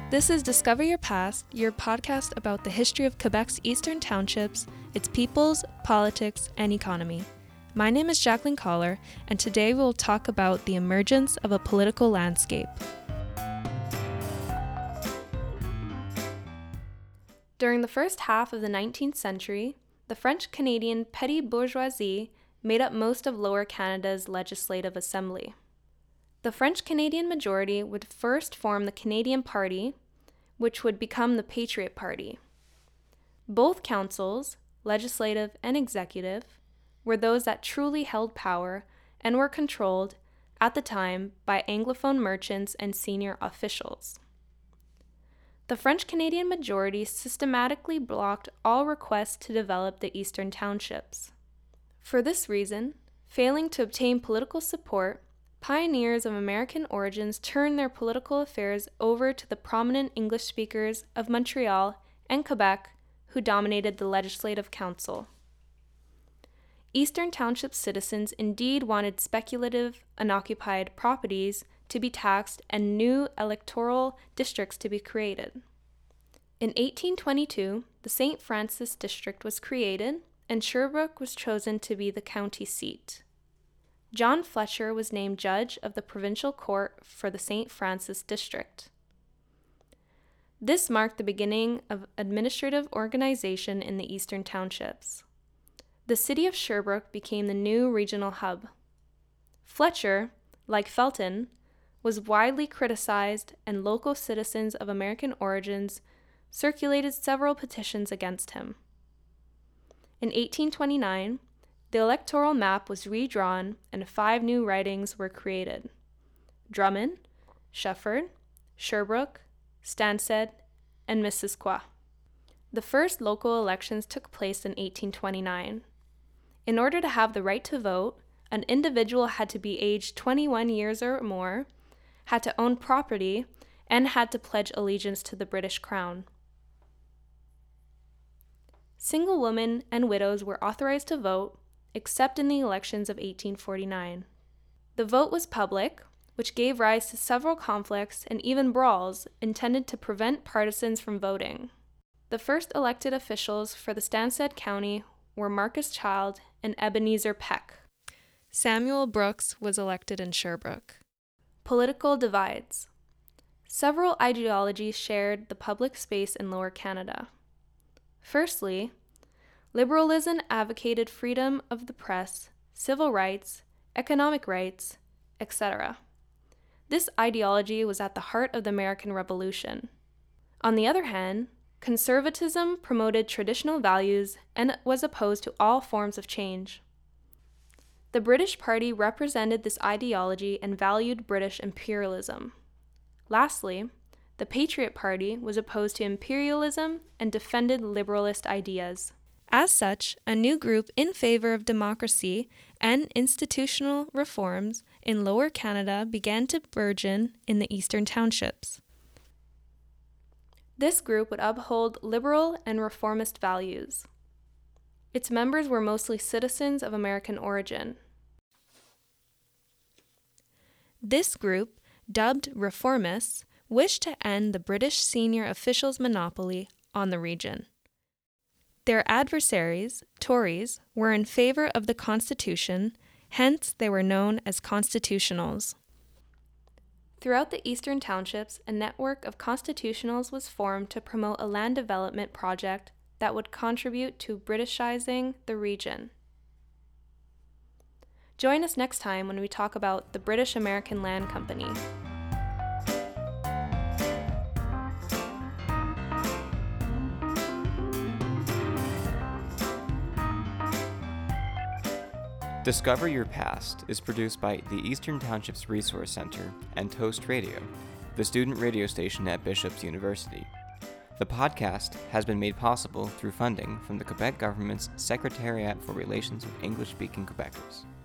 This is Discover Your Past, your podcast about the history of Quebec's eastern townships, its peoples, politics, and economy. My name is Jacqueline Collar, and today we'll talk about the emergence of a political landscape. During the first half of the 19th century, the French-Canadian petty bourgeoisie made up most of Lower Canada's legislative assembly. The French-Canadian majority would first form the Canadian Party, which would become the Patriot Party. Both councils, legislative and executive, were those that truly held power and were controlled, at the time, by Anglophone merchants and senior officials. The French-Canadian majority systematically blocked all requests to develop the eastern townships. For this reason, failing to obtain political support, pioneers of American origins turned their political affairs over to the prominent English speakers of Montreal and Quebec, who dominated the Legislative Council. Eastern Township citizens indeed wanted speculative, unoccupied properties to be taxed and new electoral districts to be created. In 1822, the St. Francis district was created, and Sherbrooke was chosen to be the county seat. John Fletcher was named judge of the provincial court for the St. Francis district. This marked the beginning of administrative organization in the eastern townships. The city of Sherbrooke became the new regional hub. Fletcher, like Felton, was widely criticized, and local citizens of American origins circulated several petitions against him. In 1829, the electoral map was redrawn and 5 new ridings were created: Drummond, Shefford, Sherbrooke, Stansted, and Missisquoi. The first local elections took place in 1829. In order to have the right to vote, an individual had to be aged 21 years or more, had to own property, and had to pledge allegiance to the British Crown. Single women and widows were authorized to vote, except in the elections of 1849. The vote was public, which gave rise to several conflicts and even brawls intended to prevent partisans from voting. The first elected officials for the Stansted County were Marcus Child and Ebenezer Peck. Samuel Brooks was elected in Sherbrooke. Political divides. Several ideologies shared the public space in Lower Canada. Firstly, liberalism advocated freedom of the press, civil rights, economic rights, etc. This ideology was at the heart of the American Revolution. On the other hand, conservatism promoted traditional values and was opposed to all forms of change. The British Party represented this ideology and valued British imperialism. Lastly, the Patriot Party was opposed to imperialism and defended liberalist ideas. As such, a new group in favor of democracy and institutional reforms in Lower Canada began to burgeon in the eastern townships. This group would uphold liberal and reformist values. Its members were mostly citizens of American origin. This group, dubbed reformists, wished to end the British senior officials' monopoly on the region. Their adversaries, Tories, were in favor of the Constitution, hence they were known as constitutionals. Throughout the eastern townships, a network of constitutionals was formed to promote a land development project that would contribute to Britishizing the region. Join us next time when we talk about the British American Land Company. Discover Your Past is produced by the Eastern Townships Resource Center and Toast Radio, the student radio station at Bishop's University. The podcast has been made possible through funding from the Quebec government's Secretariat for Relations with English-Speaking Quebecers.